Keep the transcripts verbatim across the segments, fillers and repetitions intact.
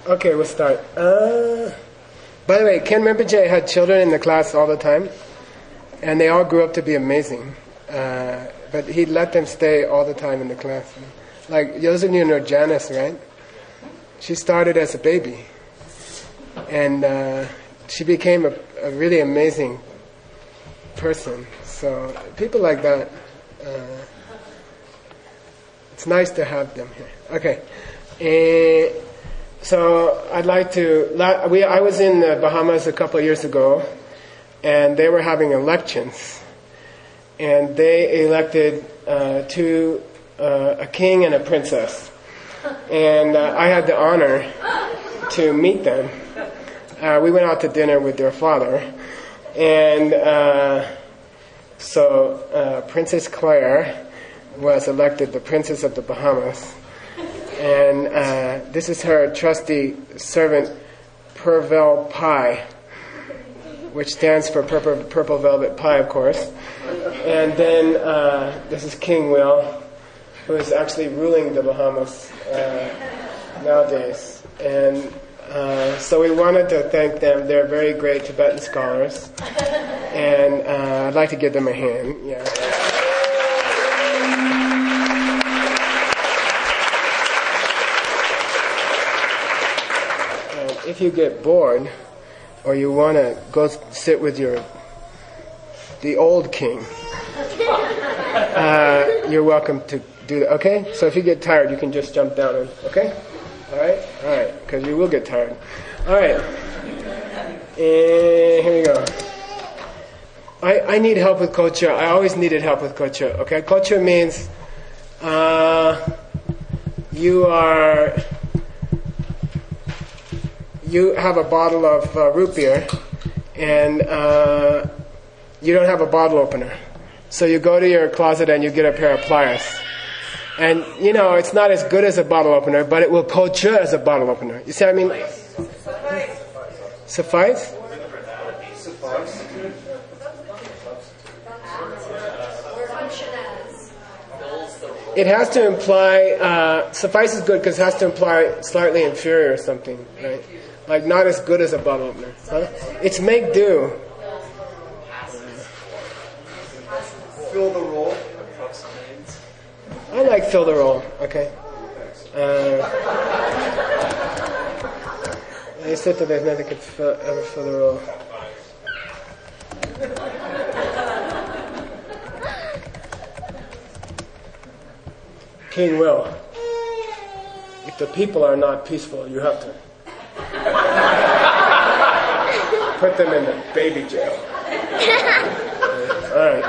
Okay, we'll start. Uh, by the way, Ken Rinpoche had children in the class all the time, and they all grew up to be amazing. Uh, but he let them stay all the time in the class. Like, those of you know Janice, right? She started as a baby, and uh, she became a, a really amazing person. So people like that, uh, it's nice to have them here. Okay. Uh, So I'd like to. We I was in the Bahamas a couple of years ago, and they were having elections, and they elected uh, two, uh, a king and a princess, and uh, I had the honor to meet them. Uh, we went out to dinner with their father, and uh, so uh, Princess Claire was elected the Princess of the Bahamas. And uh, this is her trusty servant, Purvel Pie, which stands for purple, purple velvet pie, of course. And then uh, this is King Will, who is actually ruling the Bahamas uh, nowadays. And uh, so we wanted to thank them. They're very great Tibetan scholars. And uh, I'd like to give them a hand. Yeah. If you get bored, or you want to go sit with your the old king, uh, you're welcome to do that. Okay? So if you get tired, you can just jump down. And, okay? All right? All right. Because you will get tired. All right. And here we go. I, I need help with culture. I always needed help with culture. Okay? Culture means uh, you are... You have a bottle of uh, root beer, and uh, you don't have a bottle opener. So you go to your closet and you get a pair of pliers. And, you know, it's not as good as a bottle opener, but it will culture as a bottle opener. You see what I mean? Suffice? Suffice? It has to imply, uh, suffice is good because it has to imply slightly inferior or something, right? Like not as good as a bottle opener. Huh? It's make do. Fill the role. I like fill the role. Okay. Uh, I said that there's nothing could fill, ever fill the role. King Will. If the people are not peaceful, you have to put them in the baby jail. All right.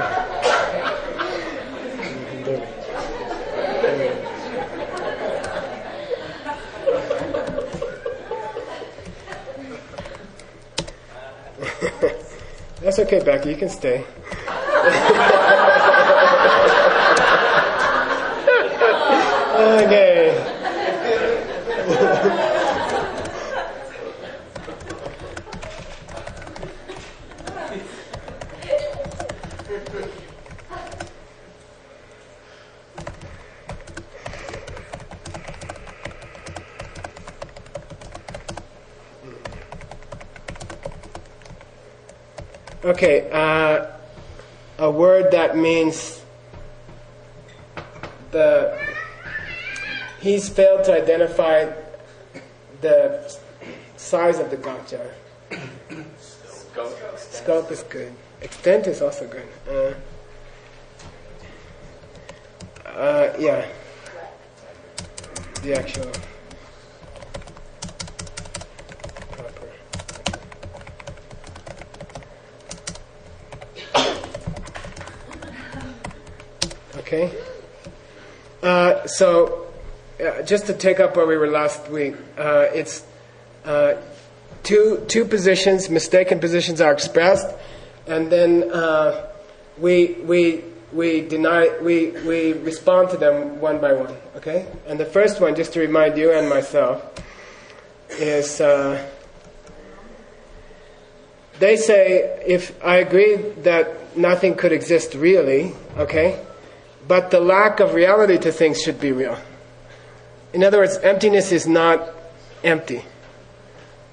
That's okay, Becky. You can stay. Okay. Okay, uh, a word that means the he's failed to identify the size of the gotcha. Scope. Scope is good. Extent is also good. Uh, uh, yeah. The actual proper. Okay. Uh, so, uh, just to take up where we were last week, uh, it's uh, two two positions, mistaken positions are expressed, and then uh, we we we deny we we respond to them one by one. Okay. And the first one, just to remind you and myself, is uh, they say if I agree that nothing could exist really, okay. But the lack of reality to things should be real. In other words, emptiness is not empty.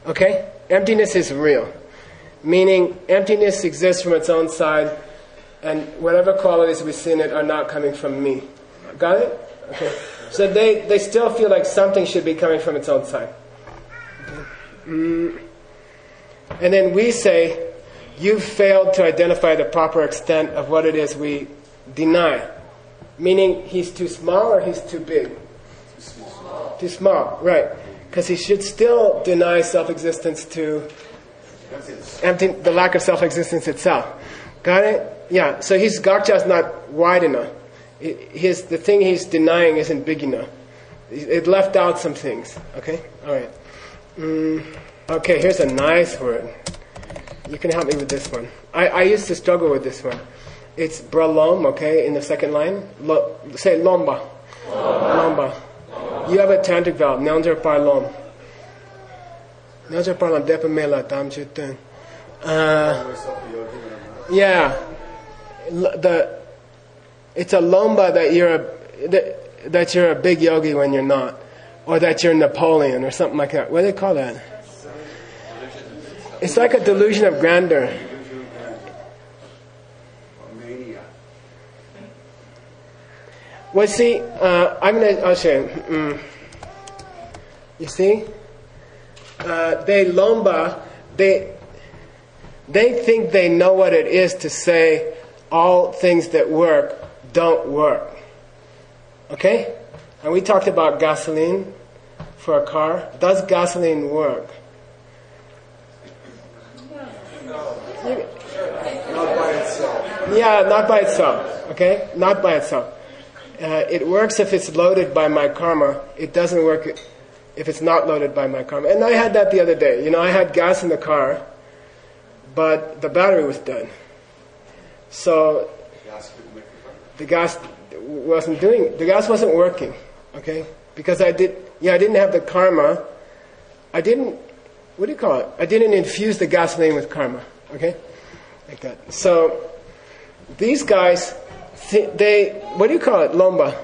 Okay? Emptiness is real. Meaning, emptiness exists from its own side, and whatever qualities we see in it are not coming from me. Got it? Okay. So they, they still feel like something should be coming from its own side. Okay. Mm. And then we say, you've failed to identify the proper extent of what it is we deny. Meaning, he's too small or he's too big? Too small. Too small, right. Because he should still deny self-existence to empty, the lack of self-existence itself. Got it? Yeah. So his gakcha is not wide enough. It, his the thing he's denying isn't big enough. It left out some things. Okay. All right. Mm, okay. Here's a nice word. You can help me with this one. I, I used to struggle with this one. It's bralom. Okay. In the second line, Lo, say lomba. Lomba. You have a tantric vowel. Nyangjar parlom. Nyangjar parlom. Depa mela tam chutun. Yeah. The it's a lomba that you're a that, that you're a big yogi when you're not, or that you're Napoleon or something like that. What do they call that? It's like a delusion of grandeur. Well, see, uh, I'm gonna. I'll show you. Mm. You see, uh, they lomba. They they think they know what it is to say all things that work don't work. Okay, and we talked about gasoline for a car. Does gasoline work? You, Not by itself. yeah, not by itself. Okay, not by itself. Uh, it works if it's loaded by my karma. It doesn't work if it's not loaded by my karma. And I had that the other day. You know, I had gas in the car, but the battery was dead. So the gas wasn't doing. The gas wasn't working. Okay, because I did. Yeah, I didn't have the karma. I didn't. What do you call it? I didn't infuse the gasoline with karma. Okay, like that. So these guys. They, what do you call it? Lomba.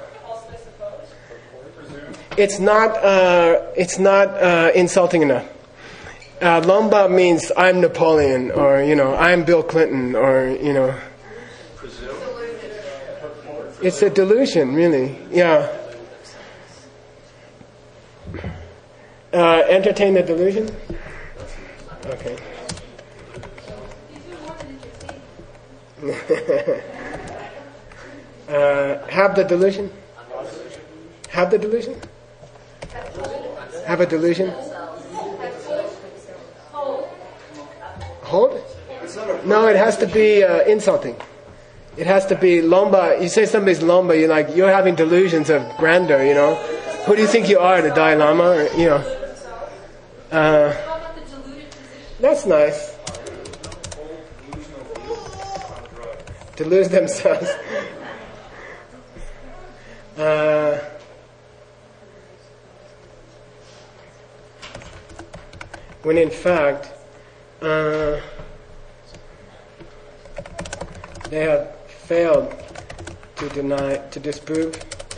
It's not. Uh, it's not uh, insulting enough. Uh, lomba means I'm Napoleon, or you know, I'm Bill Clinton, or you know. It's a delusion, really. Yeah. Uh, entertain the delusion. Okay. Uh, have the delusion? Have the delusion? Have a delusion? Hold? No, it has to be uh, insulting. It has to be lomba. You say somebody's lomba, you're like, you're having delusions of grandeur, you know. Who do you think you are, the Dalai Lama? Or, you know. Uh, that's nice. To lose themselves. Uh, when in fact uh, they have failed to deny, to disprove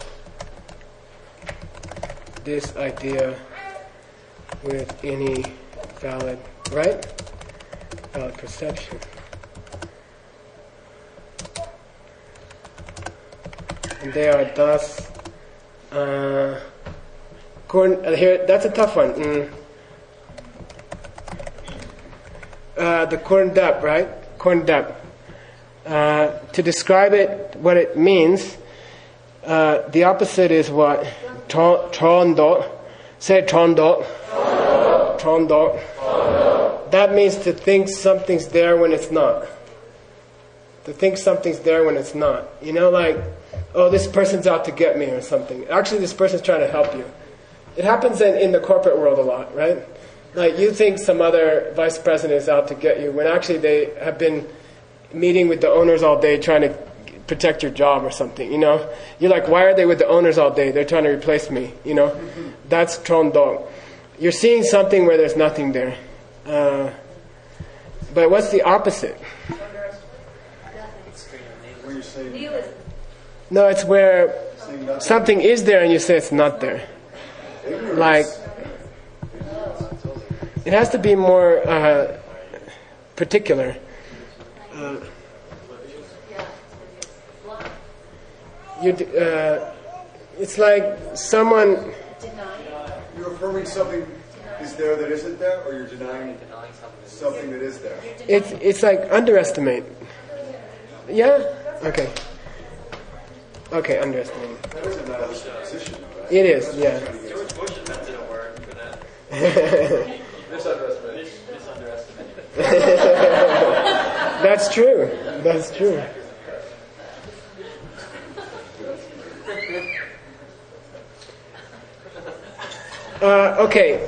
this idea with any valid, right? Valid perception. And they are thus, uh, corn, uh, here, that's a tough one. Mm. Uh, the corn dap, right? Corn dap. Uh, to describe it, what it means, uh, the opposite is what? Trondo. Say trondo. Trondo. That means to think something's there when it's not. To think something's there when it's not. You know, like, oh, this person's out to get me or something. Actually, this person's trying to help you. It happens in, in the corporate world a lot, right? Like, you think some other vice president is out to get you when actually they have been meeting with the owners all day trying to protect your job or something, you know? You're like, why are they with the owners all day? They're trying to replace me, you know? That's trondog. You're seeing something where there's nothing there. Uh, but what's the opposite? No, it's where something is there and you say it's not there. Like, it has to be more uh, particular. Uh, you, uh, it's like someone. You're affirming something is there that isn't there, or you're denying something that is there? It's it's like underestimate. Yeah. Okay. Okay, underestimate. That is a nice position, though, right? It is. Yeah. George Bush invented a word for that. Misunderestimated. Misunderestimated. That's true. That's true. Uh, okay.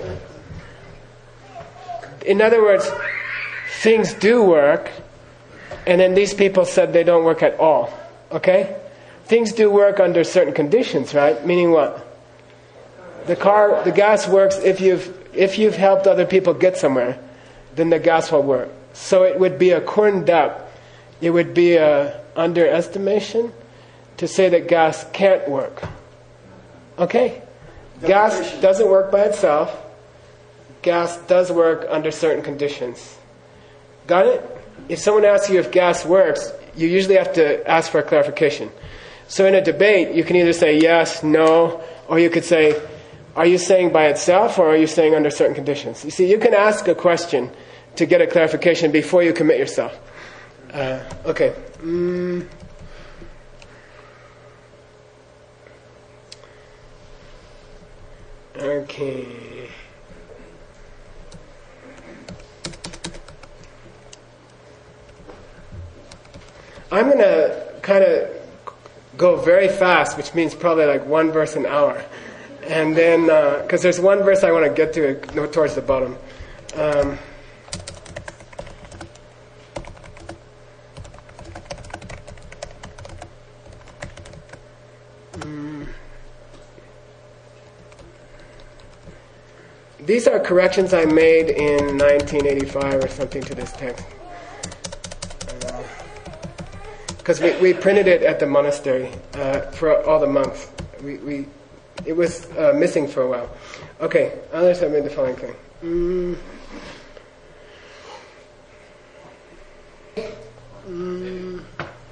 In other words, things do work, and then these people said they don't work at all. Okay? Things do work under certain conditions, right? Meaning what? The car, the gas works if you've if you've helped other people get somewhere, then the gas will work. So it would be a corned up. It would be a underestimation to say that gas can't work. Okay? Gas doesn't work by itself. Gas does work under certain conditions. Got it? If someone asks you if gas works, you usually have to ask for a clarification. So in a debate, you can either say yes, no, or you could say, are you saying by itself or are you saying under certain conditions? You see, you can ask a question to get a clarification before you commit yourself. Uh, okay. Mm. Okay. I'm going to kind of go very fast, which means probably like one verse an hour. And then, because uh, there's one verse I want to get to uh, towards the bottom. Um, mm, these are corrections I made in nineteen eighty-five or something to this text. Because we, we printed it at the monastery uh, for all the monks. We, we It was uh, missing for a while. Okay, others have made the following thing. Mm. Mm.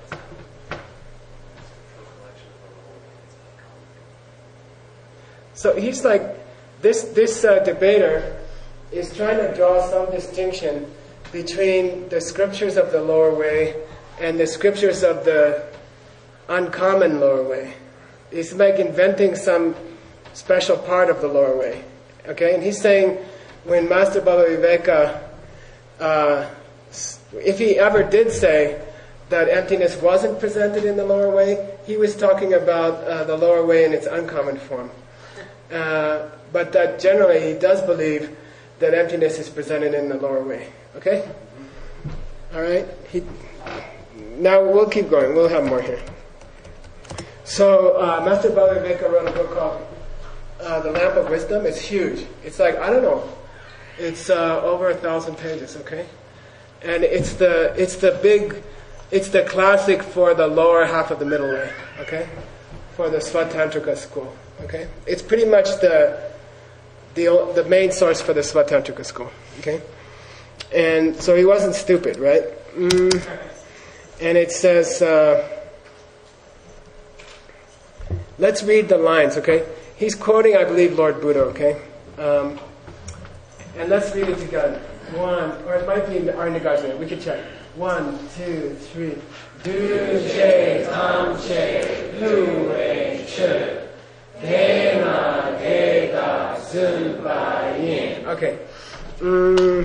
So he's like, this, this uh, debater is trying to draw some distinction between the scriptures of the lower way and the scriptures of the uncommon lower way. It's like inventing some special part of the lower way. Okay? And he's saying when Master Balaviveka, uh, if he ever did say that emptiness wasn't presented in the lower way, he was talking about uh, the lower way in its uncommon form. Uh, but that generally he does believe that emptiness is presented in the lower way. Okay? Alright? He... Now we'll keep going. We'll have more here. So uh, Master Balaviveka wrote a book called uh, The Lamp of Wisdom. It's huge. It's like, I don't know, it's uh, over a thousand pages. Okay, and it's the it's the big, it's the classic for the lower half of the middle way. Okay, for the Svatantrika school. Okay, it's pretty much the the the main source for the Svatantrika school. Okay, and so he wasn't stupid, right? Mm. And it says, uh, let's read the lines, okay? He's quoting, I believe, Lord Buddha, okay? Um, and let's read it together. One, or it might be in the Arnagajna. We can check. One, two, three. Du che tam che lu wei che dena dega sun ba yin. Okay. Mm.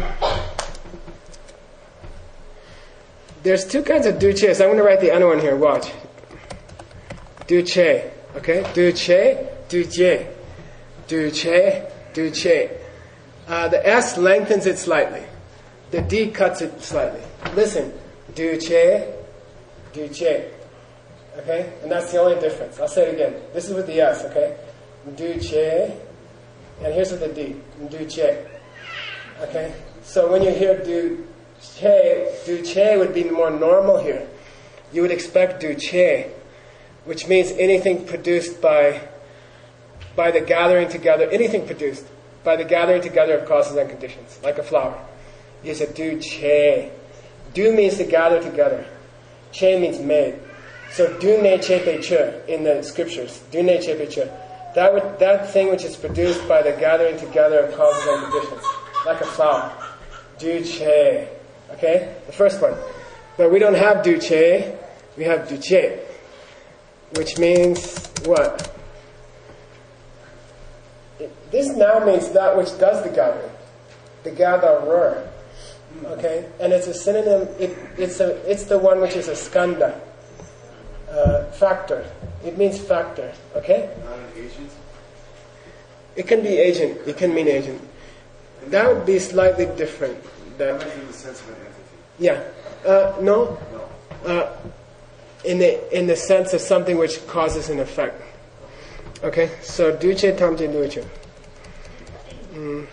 There's two kinds of duches. I'm going to write the other one here. Watch. Duche. Okay? Duche, duche. Duche, duche. Uh, the S lengthens it slightly. The D cuts it slightly. Listen. Duche, duche. Okay? And that's the only difference. I'll say it again. This is with the S, okay? Duche. And here's with the D. Duche. Okay? So when you hear du... Che, duche would be more normal here. You would expect duche, which means anything produced by by the gathering together, anything produced by the gathering together of causes and conditions, like a flower. Is a du che. Du means to gather together. Che means made. So du ne che pe che in the scriptures. Du ne che pe che. That would, that thing which is produced by the gathering together of causes and conditions, like a flower. Du che. Okay? The first one. But we don't have du che. We have du che. Which means what? It, this now means that which does the gathering. The gatherer. Okay? And it's a synonym. It, it's, a, it's the one which is a skanda. Uh, factor. It means factor. Okay? Not an agent? It can be agent. It can mean agent. That would be slightly different. I That, meant in the sense of an entity. yeah. Uh, no. No. Uh, in the in the sense of something which causes an effect. Okay. So duce tamje duce. Mm.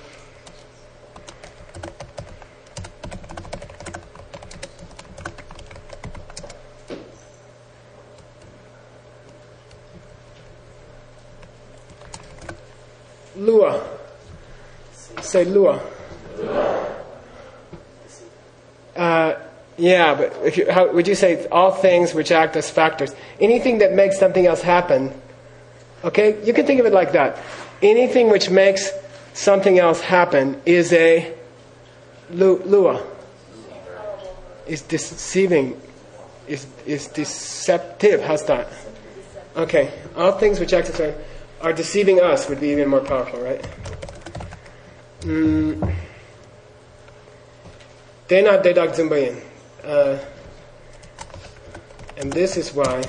Lua. Say lua. Uh, yeah, but if you, how, would you say all things which act as factors? Anything that makes something else happen. Okay, you can think of it like that. Anything which makes something else happen is a lu, lua. Is deceiving. Is is deceptive. How's that? Okay, all things which act as factors are deceiving us would be even more powerful, right? Mm. Dena dedak zumbayin. Uh, and this is why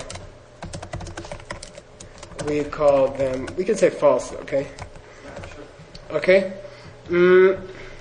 we call them, we can say false, okay? Okay? Mm.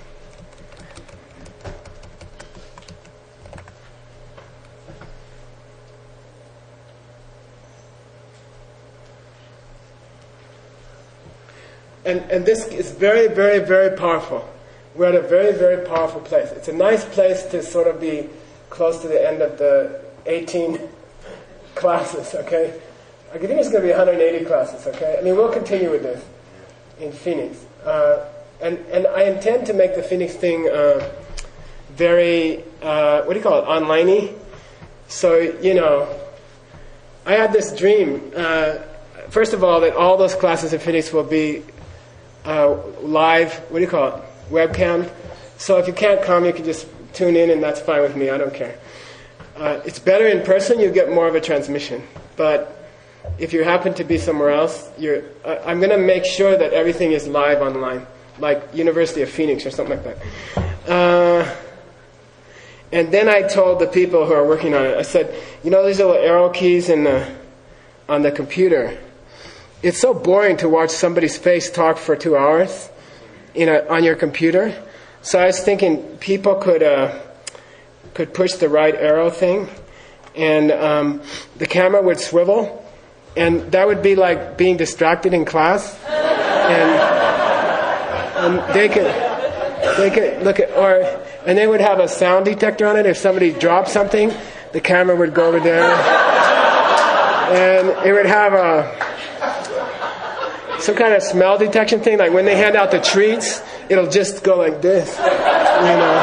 And, and this is very, very, very powerful. We're at a very, very powerful place. It's a nice place to sort of be close to the end of the eighteen classes, okay? I think it's going to be one hundred eighty classes, okay? I mean, we'll continue with this in Phoenix. Uh, and, and I intend to make the Phoenix thing uh, very, uh, what do you call it, online-y. So, you know, I had this dream, uh, first of all, that all those classes in Phoenix will be uh, live, what do you call it, webcam. So if you can't come, you can just tune in, and that's fine with me. I don't care. Uh, it's better in person. You get more of a transmission. But if you happen to be somewhere else, you're, uh, I'm going to make sure that everything is live online, like University of Phoenix or something like that. Uh, and then I told the people who are working on it, I said, you know these little arrow keys in the, on the computer? It's so boring to watch somebody's face talk for two hours. You know, on your computer. So I was thinking people could uh, could push the right arrow thing, and um, the camera would swivel, and that would be like being distracted in class, and, and they could they could look at, or and they would have a sound detector on it. If somebody dropped something, the camera would go over there, and it would have a some kind of smell detection thing, like when they hand out the treats, it'll just go like this, you know.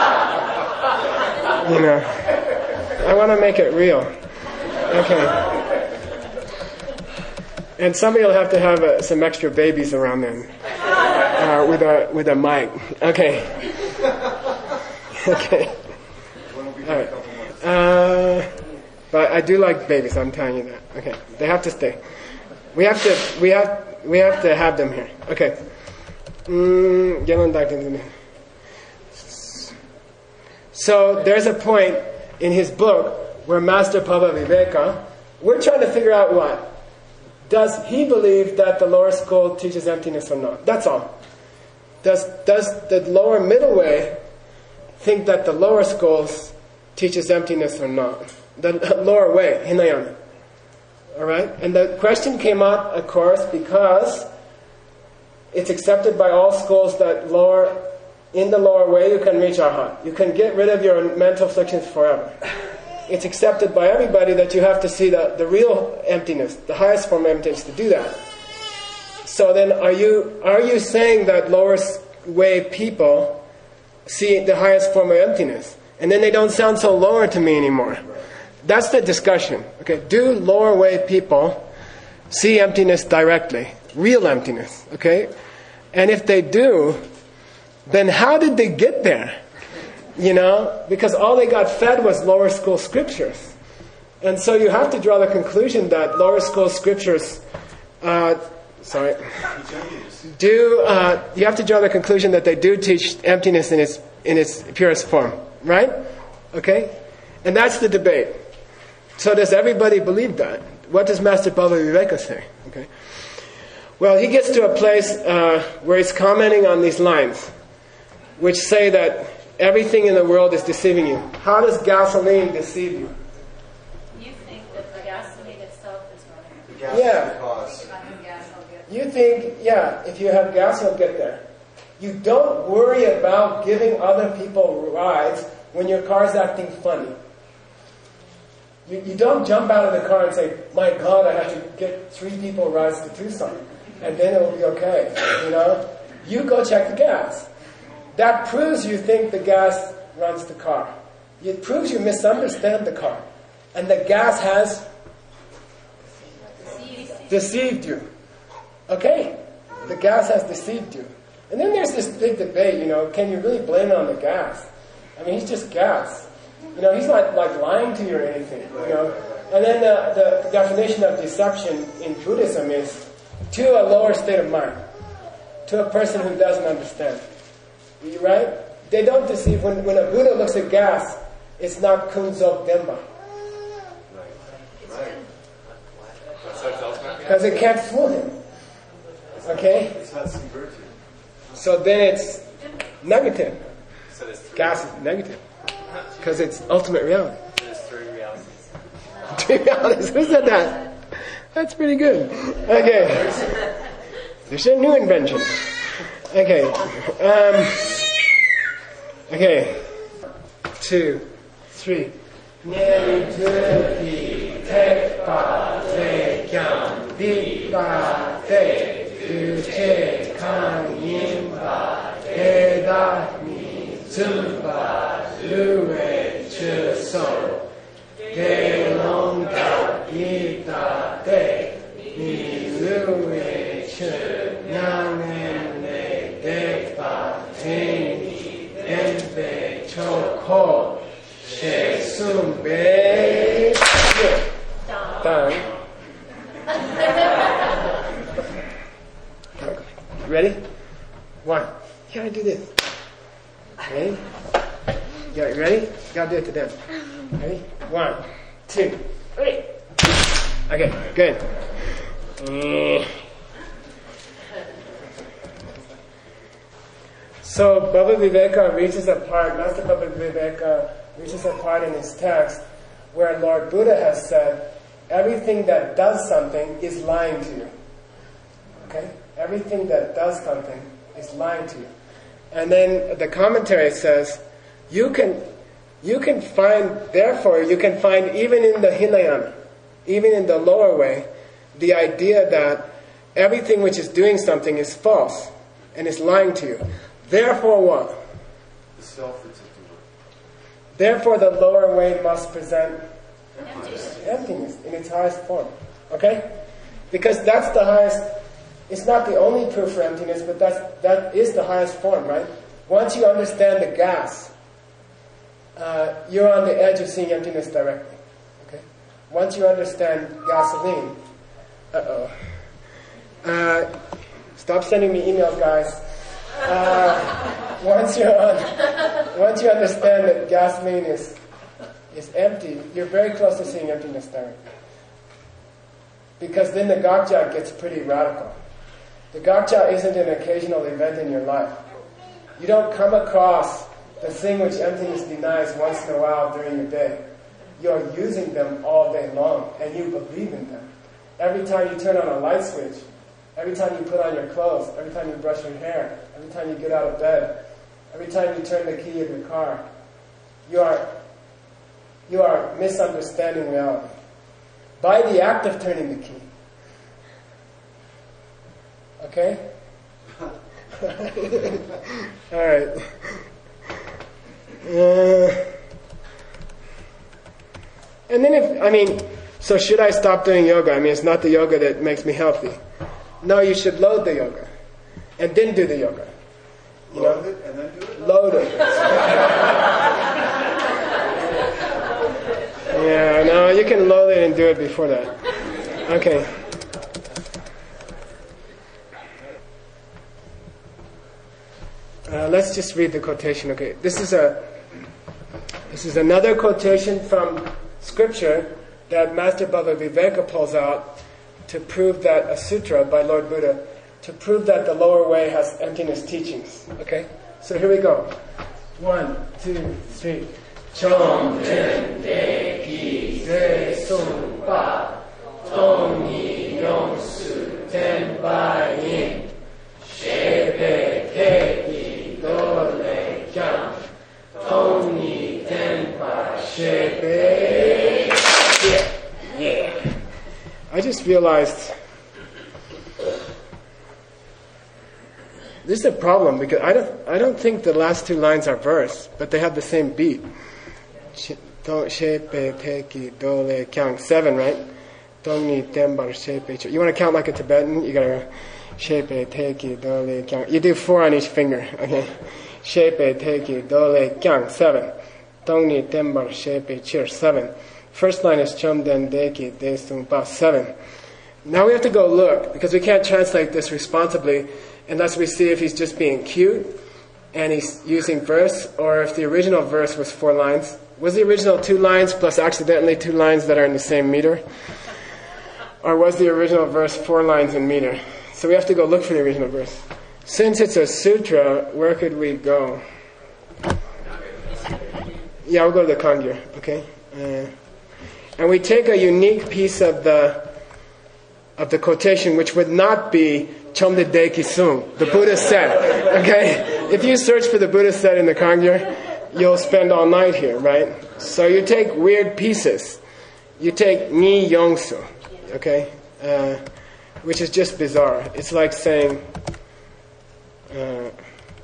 You know. I want to make it real. Okay. And somebody will have to have uh, some extra babies around them uh, with a with a mic. Okay. Okay. All right. Uh, but I do like babies. I'm telling you that. Okay. They have to stay. We have to. We have. We have to have them here. Okay. Mm, so there's a point in his book where Master Pava Viveka, we're trying to figure out what. Does he believe that the lower school teaches emptiness or not? That's all. Does does the lower middle way think that the lower schools teaches emptiness or not? The lower way, Hinayana. All right? And the question came up, of course, because it's accepted by all schools that lower, in the lower way you can reach Arhat. You can get rid of your mental afflictions forever. It's accepted by everybody that you have to see the, the real emptiness, the highest form of emptiness to do that. So then are you are you saying that lower way people see the highest form of emptiness? And then they don't sound so lower to me anymore. That's the discussion. Okay, do lower way people see emptiness directly? Real emptiness, okay? And if they do, then how did they get there? You know, because all they got fed was lower school scriptures. And so you have to draw the conclusion that lower school scriptures, uh, sorry, do, uh, you have to draw the conclusion that they do teach emptiness in its, in its purest form, right? Okay? And that's the debate. So does everybody believe that? What does Master Bhava Viveka say? Okay. Well, he gets to a place uh, where he's commenting on these lines, which say that everything in the world is deceiving you. How does gasoline deceive you? You think that the gasoline itself is running. The gas Yeah. is the cause. If I have gas, I'll get You think, yeah, if you have gas, you'll get there. You don't worry about giving other people rides when your car's acting funny. You, you don't jump out of the car and say, my God, I have to get three people rides to Tucson, and then it will be okay, you know? You go check the gas. That proves you think the gas runs the car. It proves you misunderstand the car. And the gas has deceived you. Okay? The gas has deceived you. And then there's this big debate, you know, can you really blame it on the gas? I mean, he's just gas. You know, he's not like lying to you or anything, you know. And then the, the definition of deception in Buddhism is to a lower state of mind, to a person who doesn't understand. You right? They don't deceive. When, when a Buddha looks at gas, it's not kunzok demba. Because it can't fool him. Okay? It's not subversive. So then it's negative. Gas is negative. Because it's ultimate reality. There's three realities. Three realities. Who said that? That's pretty good. Okay. There's a new invention. Okay. Um, okay. Two. Three. Nyeri tek pa te kyam di pa te du che kan yin pa te da ni tsum pa lu e che so te long ka yi ta te ni lu e che nyang ne de pa te ni en be cho ko she sum be done. Ready? One. You gotta do this. Ready? You got it ready? You gotta do it to them. Ready? One, two, three. Okay, good. Mm. So Bhava Viveka reaches a part, Master Bhava Viveka reaches a part in his text where Lord Buddha has said, everything that does something is lying to you. Okay? Everything that does something is lying to you. And then the commentary says, you can you can find, therefore, you can find even in the Hinayana, even in the lower way, the idea that everything which is doing something is false and is lying to you. Therefore what? The self that's at the work. Therefore the lower way must present emptiness. emptiness in its highest form. Okay? Because that's the highest, it's not the only proof for emptiness, but that's, that is the highest form, right? Once you understand the gas, uh, you're on the edge of seeing emptiness directly. Okay? Once you understand gasoline, uh-oh. Uh, stop sending me emails, guys. Uh, once you're on, once you understand that gasoline is is empty, you're very close to seeing emptiness directly. Because then the gakja gets pretty radical. The gakja isn't an occasional event in your life. You don't come across the thing which emptiness denies once in a while during your day. You're using them all day long, and you believe in them. Every time you turn on a light switch, every time you put on your clothes, every time you brush your hair, every time you get out of bed, every time you turn the key of your car, you are, you are misunderstanding reality by the act of turning the key. Okay? All right. Uh, and then if, I mean, so should I stop doing yoga? I mean, it's not the yoga that makes me healthy. No, you should load the yoga. And then do the yoga. You Load know? it and then do it? Load it. Yeah, no, you can load it and do it before that. Okay. Uh, let's just read the quotation. Okay, this is a this is another quotation from Scripture that Master Bhavaviveka pulls out to prove that a sutra by Lord Buddha, to prove that the lower way has emptiness teachings. Okay, so here we go. One, two, three. Chom ten de ki se sum pa tong ni yong su ten ba yin she pe te ki do le kyang tong ni ten ba she pe. Yeah. I just realized this is a problem because I don't I don't think the last two lines are verse, but they have the same beat. Seven, right? You want to count like a Tibetan? You gotta go. You do four on each finger. Okay. Seven. Seven. First line is chum den deki de sung pa. Seven. Now we have to go look because we can't translate this responsibly unless we see if he's just being cute and he's using verse, or if the original verse was four lines. Was the original two lines plus accidentally two lines that are in the same meter? Or was the original verse four lines in meter? So we have to go look for the original verse. Since it's a sutra, where could we go? Yeah, we'll go to the Kangya, okay? Uh, and we take a unique piece of the of the quotation, which would not be Chomde Deki Sung, the Buddha said. Okay? If you search for the Buddha said in the Kangya, you'll spend all night here, right? So you take weird pieces. You take Ni Yongsu, okay? Uh, which is just bizarre. It's like saying, uh,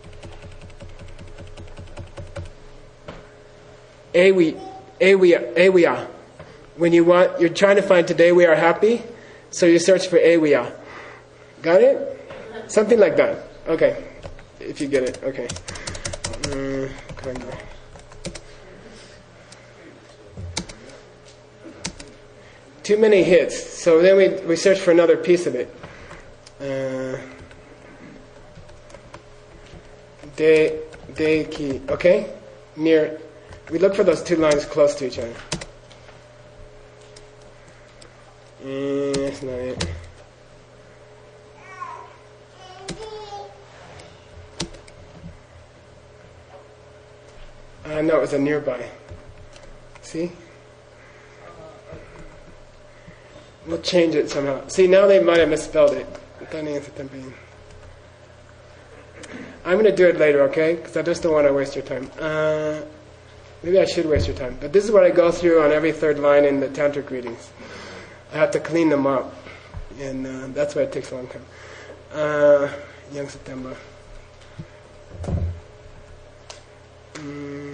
Ewi, Ewi, Ewiya. When you want, you're trying to find today we are happy, so you search for Ewiya. Got it? Something like that. Okay. If you get it, okay. Mm, Too many hits. So then we we search for another piece of it. Uh, de de ki. Okay, near. We look for those two lines close to each other. Mm, that's not it. Uh, no, it was a nearby. See? We'll change it somehow. See, now they might have misspelled it. I'm going to do it later, okay? Because I just don't want to waste your time. Uh, maybe I should waste your time. But this is what I go through on every third line in the tantric readings. I have to clean them up. And uh, that's why it takes a long time. Uh, Young September. Mm.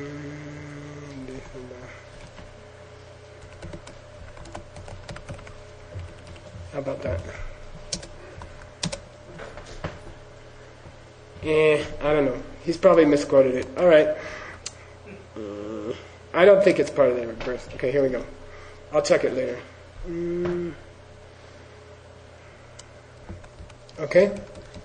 How about that? Eh, I don't know. He's probably misquoted it. All right. Uh, I don't think it's part of the verse. Okay, here we go. I'll check it later. Mm. Okay.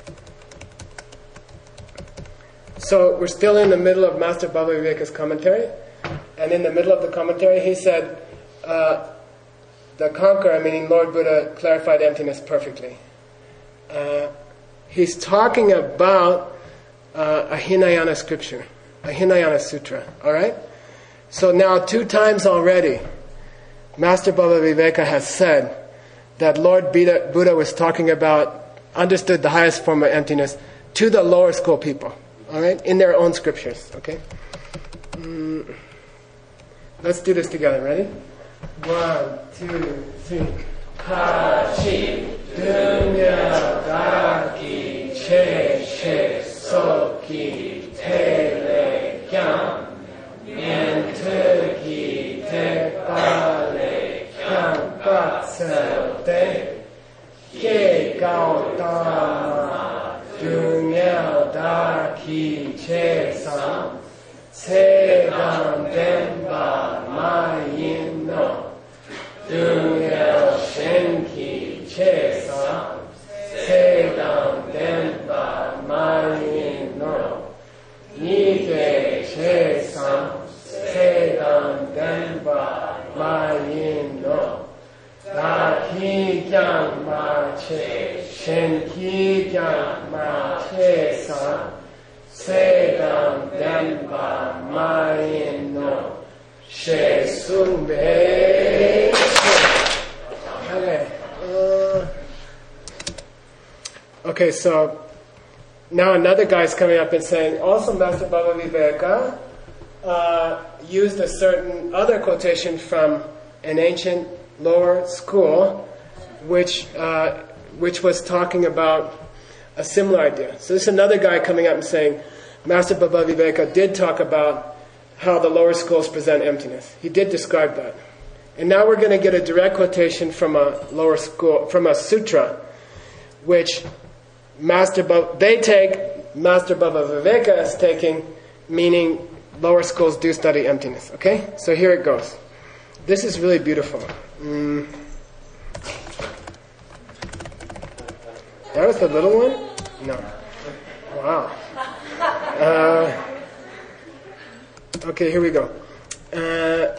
So we're still in the middle of Master Bhavaviveka's commentary, and in the middle of the commentary, he said. Uh, The conqueror, meaning Lord Buddha, clarified emptiness perfectly. Uh, he's talking about uh, a Hinayana scripture, a Hinayana sutra. All right? So now two times already, Master Bhavaviveka has said that Lord Buddha, Buddha was talking about, understood the highest form of emptiness to the lower school people. All right? In their own scriptures. Okay? Mm. Let's do this together. Ready? One, two, three. Hachi dunya daki Gautama Dunyao Daki Che Sam Sedam Denpa Mayin No Dunyao Shenki Che Sam Sedam Denpa Mayin No Nike Che Sam Sedam Denpa Mayin No Daki Kyang Ma Che Shenki Kyang Ma Che Sam Sedam Denpa Mayin No She Sun Bei. Okay. Uh, okay, so now another guy's coming up and saying, also Master Baba Viveka uh, used a certain other quotation from an ancient lower school, which uh, which was talking about a similar idea. So this is another guy coming up and saying, Master Baba Viveka did talk about how the lower schools present emptiness. He did describe that. And now we're going to get a direct quotation from a lower school, from a sutra, which Master Baba, they take, Master Baba Viveka is taking, meaning lower schools do study emptiness. Okay? So here it goes. This is really beautiful. Mm. That was the little one? No. Wow. Uh, okay, here we go. Uh,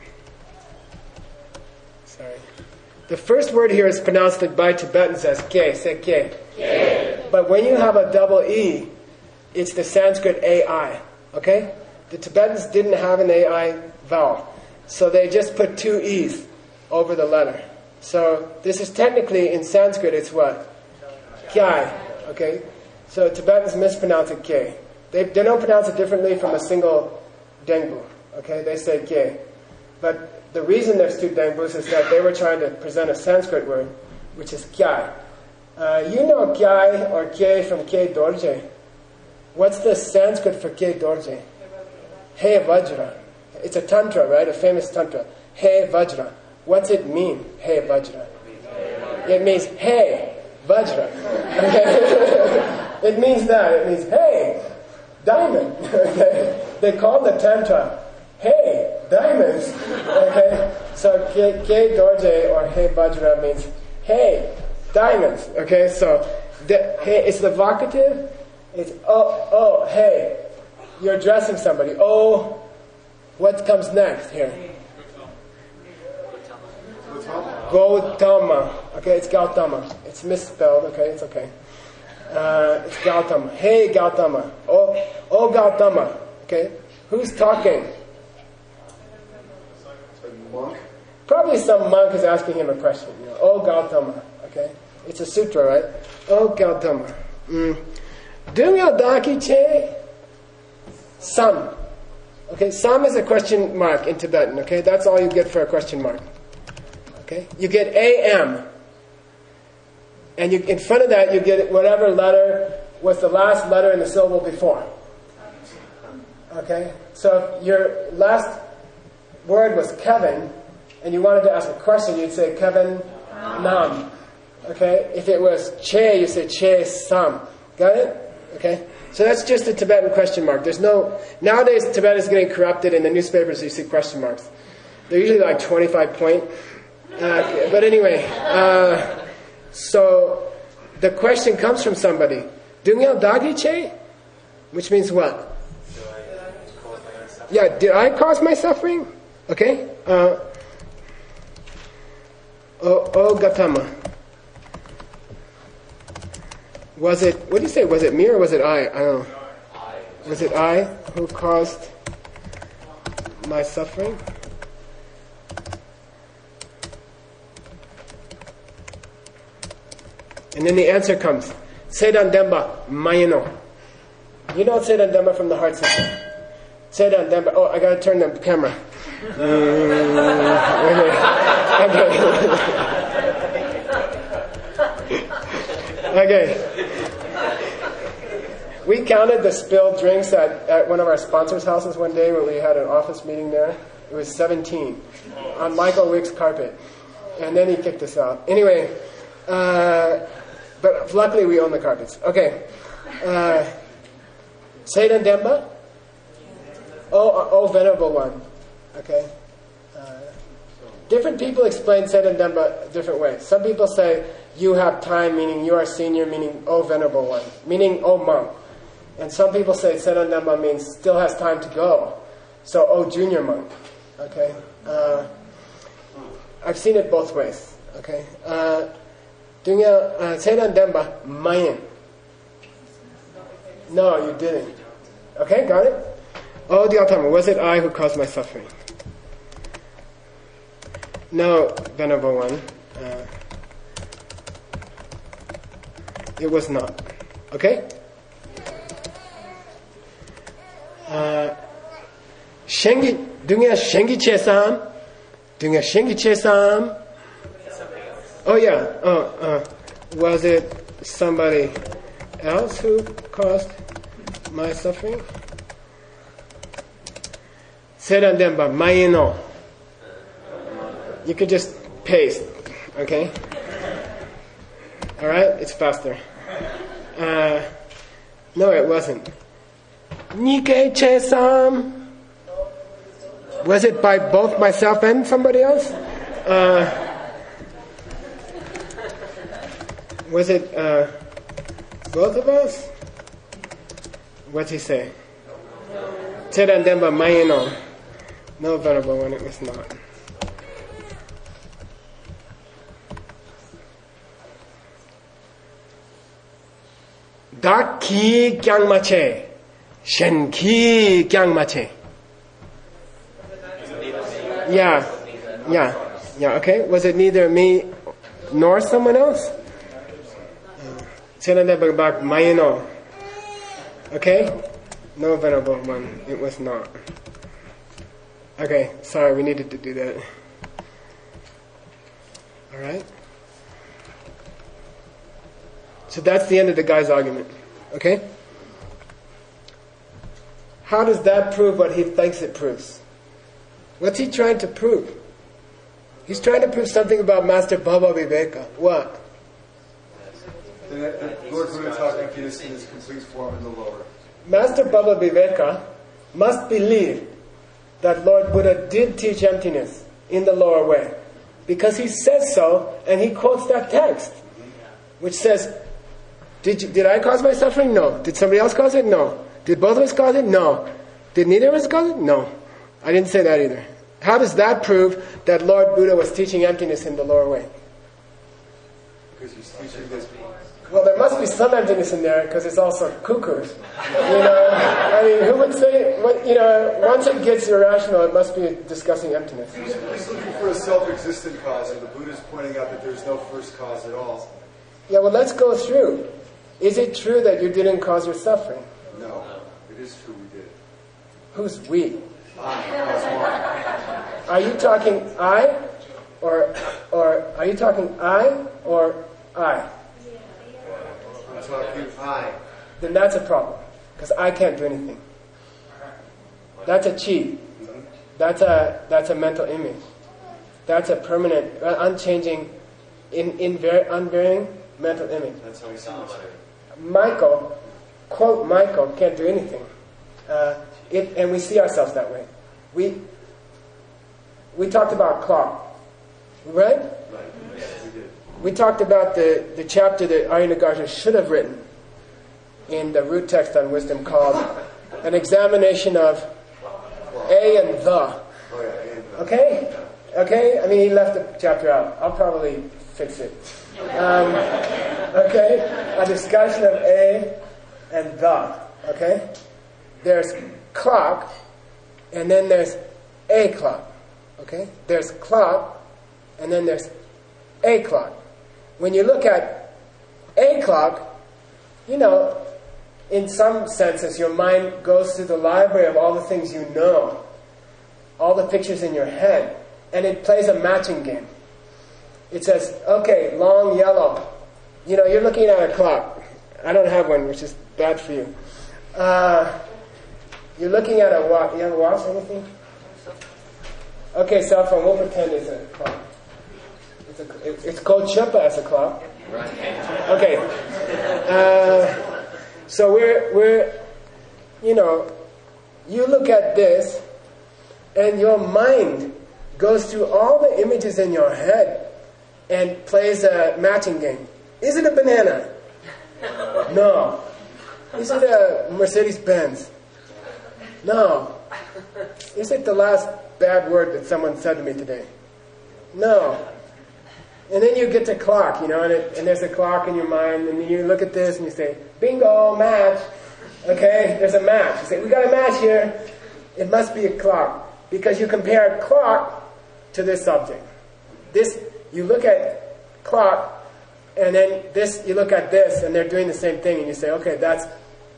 sorry. The first word here is pronounced by Tibetans as ke, say ke. Ke. But when you have a double E, it's the Sanskrit A I. Okay? The Tibetans didn't have an A I vowel. So they just put two E's over the letter. So this is technically, in Sanskrit, it's what? Kyai. Okay? So Tibetans mispronounce it K. They, they don't pronounce it differently from a single Dengbu. Okay? They say K. But the reason there's two Dengbus is that they were trying to present a Sanskrit word, which is Kyai. Uh, you know Kyai or K from K Dorje. What's the Sanskrit for K Dorje? Hey Vajra. It's a tantra, right? A famous tantra. Hey Vajra. What's it mean? Hey Vajra. It means hey Vajra. Okay? It means that. It means hey diamond. Okay? They call the tantra hey diamonds. Okay? So K, K Dorje or hey Vajra means hey diamonds. Okay? So the, hey, it's the vocative. It's oh oh hey. You're addressing somebody. Oh. What comes next here? Gautama. Okay, it's Gautama. It's misspelled. Okay, it's okay. Uh, it's Gautama. Hey, Gautama. Oh, oh, Gautama. Okay, who's talking? A monk? Probably some monk is asking him a question. You know, oh, Gautama. Okay, it's a sutra, right? Oh, Gautama. Mm. Dunga daki che sam. Okay, sam is a question mark in Tibetan, okay? That's all you get for a question mark. Okay? You get A M. And you, in front of that, you get whatever letter was the last letter in the syllable before. Okay? So if your last word was Kevin, and you wanted to ask a question, you'd say Kevin Nam. Okay? If it was Che, you say Che Sam. Got it? Okay? So that's just a Tibetan question mark. There's no... Nowadays, Tibet is getting corrupted. In the newspapers, you see question marks. They're usually like twenty-five point. Uh, but anyway, uh, so the question comes from somebody. Dungyal Dagi Che? Which means what? Yeah, did I cause my suffering? Okay. Uh, oh, oh, Gautama. Was it, what do you say, was it me or was it I? I don't know. Was it I who caused my suffering? And then the answer comes. Sedan Demba Mayano. You know Sedan Demba from the heart system. Sedan Demba. Oh, I gotta turn the camera. Okay. Okay. We counted the spilled drinks at, at one of our sponsors' houses one day when we had an office meeting there. It was seventeen on Michael Wick's carpet. And then he kicked us out. Anyway, uh, luckily we own the carpets. Okay. Uh, Seidan Demba? Oh, oh, Venerable One. Okay. Uh, different people explain Seidan Demba different ways. Some people say, you have time, meaning you are senior, meaning oh, Venerable One, meaning oh, monk. And some people say Seidan Demba means still has time to go. So, oh, junior monk. Okay. Uh, I've seen it both ways. Okay. Uh, Dunya uh, Seidan Demba Mayan. No, you didn't. Okay, got it? Oh, the Altama, was it I who caused my suffering? No, Venerable One. Uh, it was not. Okay? Uh, Shengi, Dunya Shengi Chesam. Dunya Shengi Chesam. Oh, yeah. Oh, uh, was it somebody else who caused my suffering? Seidan Demba Mayino. You could just paste, okay? Alright, it's faster. Uh, no, it wasn't. Nike Chesam. Was it by both myself and somebody else? Uh, was it uh, both of us? What's he say? Seidan Demba Mayino. No, Venerable One, it was not. Daki Kyangmache. Shenki Kyangmache. Yeah. Yeah. Yeah, okay. Was it neither me nor someone else? Seidan Demba Bak Mayino. Okay? No, Venerable One, it was not. Okay, sorry, we needed to do that. Alright? So that's the end of the guy's argument. Okay? How does that prove what he thinks it proves? What's he trying to prove? He's trying to prove something about Master Baba Viveka. What? That, that Lord Buddha taught emptiness in its complete form in the lower. Master Baba Viveka must believe that Lord Buddha did teach emptiness in the lower way, because he says so, and he quotes that text, which says, did, you, did I cause my suffering? No. Did somebody else cause it? No. Did both of us cause it? No. Did neither of us cause it? No. I didn't say that either. How does that prove that Lord Buddha was teaching emptiness in the lower way? Because he's teaching this. Well, there must be some emptiness in there, because it's also cuckoos. You know, I mean, who would say, what, you know, once it gets irrational, it must be discussing emptiness. He's, he's looking for a self-existent cause, and the Buddha's pointing out that there's no first cause at all. Yeah, well, let's go through. Is it true that you didn't cause your suffering? No, it is true we did. Who's we? I caused Are you talking I, or or are you talking I or I? one. I'm talking I. Then that's a problem, because I can't do anything. That's a chi. That's a that's a mental image. That's a permanent, uh, unchanging, in in very unvarying mental image. That's how he sees it. Michael, quote Michael, can't do anything. Uh, it, and we see ourselves that way. We we talked about clock, right? Right. Yes, we did. We talked about the, the chapter that Aryanagarja should have written in the root text on wisdom, called An Examination of A and The. Oh, yeah, and, uh, Okay? Okay? I mean, he left the chapter out. I'll probably fix it. Um, okay? A discussion of A and The. Okay? There's clock, and then there's a clock. Okay? There's clock, and then there's a clock. When you look at a clock, you know, in some senses, your mind goes through the library of all the things you know, all the pictures in your head, and it plays a matching game. It says, okay, long yellow. You know, you're looking at a clock. I don't have one, which is bad for you. Uh, you're looking at a watch. You have a watch, anything? Okay, cell phone, we'll pretend it's a clock. It's, a, it's called Chöpa as a clock. Okay, Uh, so we're, we're, you know, you look at this and your mind goes through all the images in your head and plays a matching game. Is it a banana? No. Is it a Mercedes-Benz? No. Is it the last bad word that someone said to me today? No. And then you get to clock, you know, and, it, and there's a clock in your mind, and then you look at this and you say, bingo, match. Okay, there's a match. You say, we got a match here. It must be a clock. Because you compare clock to this object. This, you look at clock, and then this, you look at this, and they're doing the same thing, and you say, okay, that's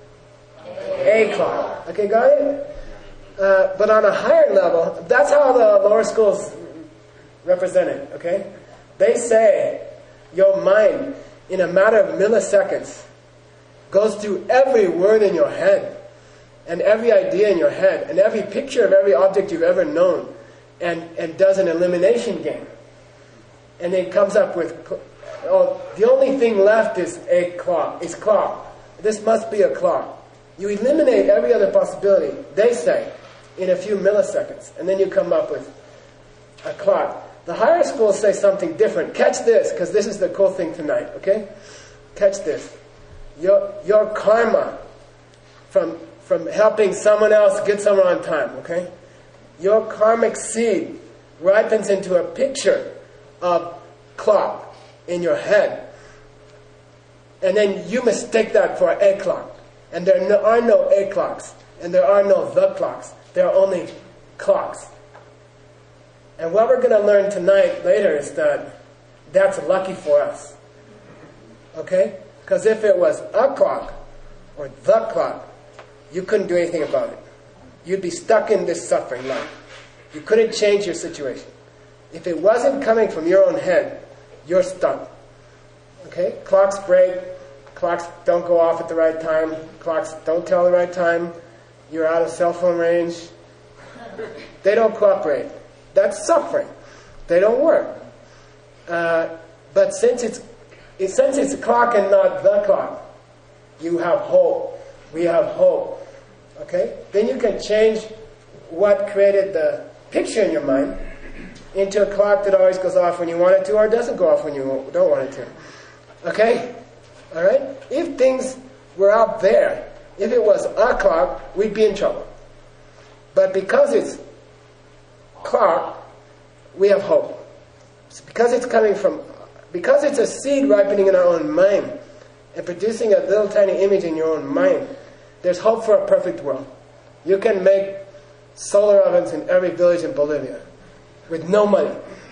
a clock. Okay, got it? Uh, but on a higher level, that's how the lower schools represent it, okay? They say your mind, in a matter of milliseconds, goes through every word in your head, and every idea in your head, and every picture of every object you've ever known, and, and does an elimination game. And then comes up with, oh, the only thing left is a clock, is clock. This must be a clock. You eliminate every other possibility, they say, in a few milliseconds, and then you come up with a clock. The higher schools say something different. Catch this, because this is the cool thing tonight, okay? Catch this. Your, your karma from, from helping someone else get somewhere on time, okay? Your karmic seed ripens into a picture of clock in your head. And then you mistake that for a clock. And there no, are no a clocks. And there are no the clocks. There are only clocks. And what we're going to learn tonight, later, is that that's lucky for us. Okay? Because if it was a clock, or the clock, you couldn't do anything about it. You'd be stuck in this suffering life. You couldn't change your situation. If it wasn't coming from your own head, you're stuck. Okay? Clocks break. Clocks don't go off at the right time. Clocks don't tell the right time. You're out of cell phone range. They don't cooperate. That's suffering. They don't work. Uh, but since it's, it, since it's a clock and not the clock, you have hope. We have hope. Okay? Then you can change what created the picture in your mind into a clock that always goes off when you want it to, or doesn't go off when you don't want it to. Okay? Alright? If things were out there, if it was a clock, we'd be in trouble. But because it's clock, we have hope. It's because it's coming from, because it's a seed ripening in our own mind and producing a little tiny image in your own mind, there's hope for a perfect world. You can make solar ovens in every village in Bolivia with no money.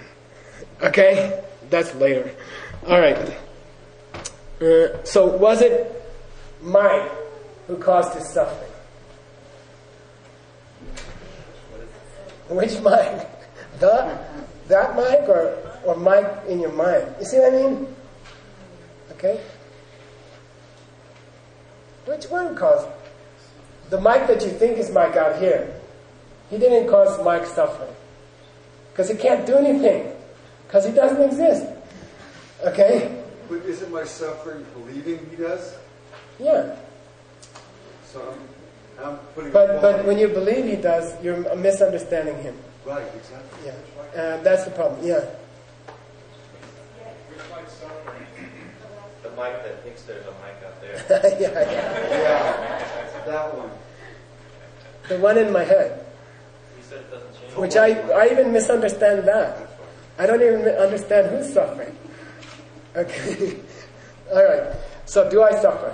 Okay? That's later. Alright. Uh, so was it mind who caused his suffering? Which mind? The, that mic or, or mic in your mind? You see what I mean? Okay? Which one caused? The mic that you think is mic out here, he didn't cause Mike's suffering. Because he can't do anything. Because he doesn't exist. Okay? But isn't my suffering believing he does? Yeah. So I'm, I'm putting. But but when you believe he does, you're misunderstanding him. Right, exactly. Yeah. Uh, that's the problem. Yeah. Which mic's suffering? The mic that thinks there's a mic out there. yeah, yeah. Yeah. That one. The one in my head. He said it doesn't change. Which I, I even misunderstand that. I don't even understand who's suffering. Okay. All right. So do I suffer?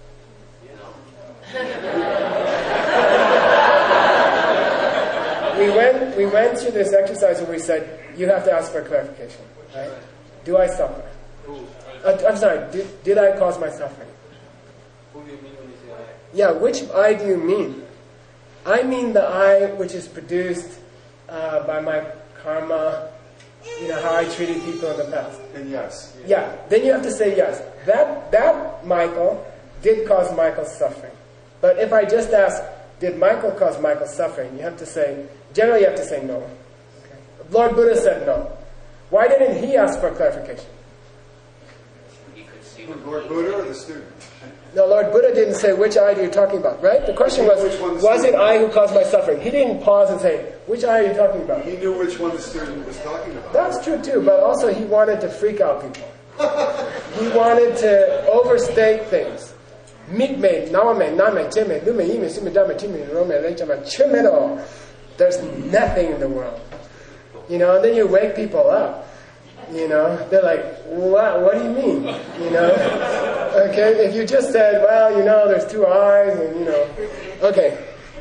we went we went through this exercise where we said you have to ask for clarification. Right? Do I suffer? Uh, I'm sorry. Did, did I cause my suffering? Who do you mean when you say I? Yeah. Which I do you mean? I mean the I which is produced uh, by my karma. You know, how I treated people in the past. And yes. Yeah, then you have to say yes. That, that Michael did cause Michael's suffering. But if I just ask, did Michael cause Michael's suffering? You have to say, generally you have to say no. Okay. Lord Buddha said no. Why didn't he ask for clarification? He could see Lord Buddha or the student? No, Lord Buddha didn't say which eye are you talking about, right? The question was, was it I who caused my suffering? He didn't pause and say, which eye are you talking about? He knew which one the student was talking about. That's true too, but also he wanted to freak out people. He wanted to overstate things. Mitme, nawame, name, cheme, lume, ime, sume, dame, time, rome, lechama, chumero. There's nothing in the world. You know, and then you wake people up. You know, they're like, what, what do you mean? You know? Okay, if you just said, well, you know, there's two eyes and, you know. Okay.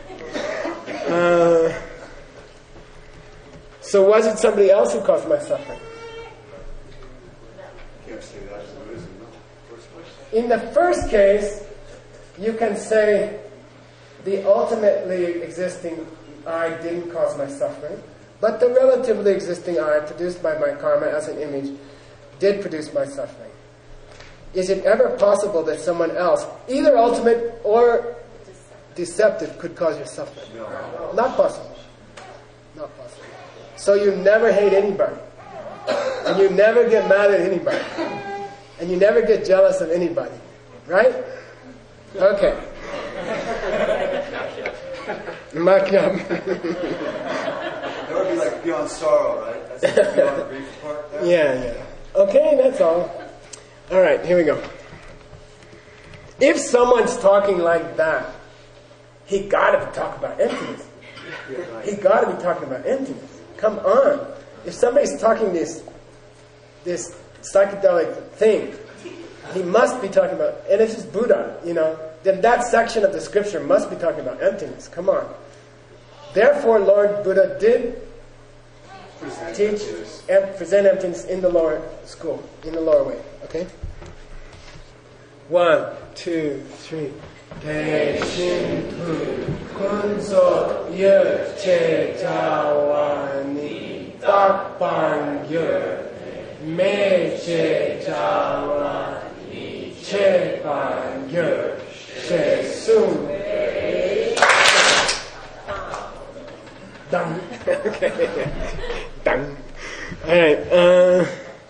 Uh, so was it somebody else who caused my suffering? Can't say that in Buddhism, no. First question. In the first case, you can say the ultimately existing I didn't cause my suffering. But the relatively existing I, produced by my karma as an image, did produce my suffering. Is it ever possible that someone else, either ultimate or deceptive, could cause your suffering? No. Not possible. Not possible. So you never hate anybody. And you never get mad at anybody. And you never get jealous of anybody. Right? Okay. Makyam. That would be like beyond sorrow, right? That's the beyond grief part there. Yeah, yeah. Okay, that's all. All right, here we go. If someone's talking like that, he got to be talking about emptiness. He got to be talking about emptiness. Come on. If somebody's talking this this psychedelic thing, he must be talking about, and if it's Buddha, you know, then that section of the scripture must be talking about emptiness. Come on. Therefore, Lord Buddha did teach and present emptiness in the lower school, in the lower way. Okay? One, two, three. Deshin tu kunso ye che jawani takpan ye me che jawani che pan ye she sun. Dang. Okay. Dang. Alright. Uh,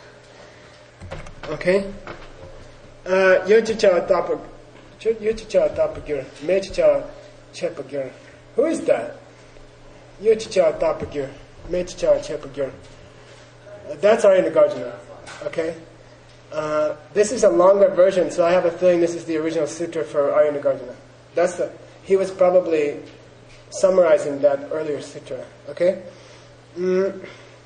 okay. Uh, Yochicha Tapak. Yochicha Tapagir. Mechicha Chepagir. Who is that? Yochicha Tapagir. Mechicha Chepagir. Uh, that's Ayanagarjuna. Okay? Uh, this is a longer version, so I have a feeling this is the original sutra for Ayanagarjuna. That's the. He was probably summarizing that earlier sutra, okay? Mm.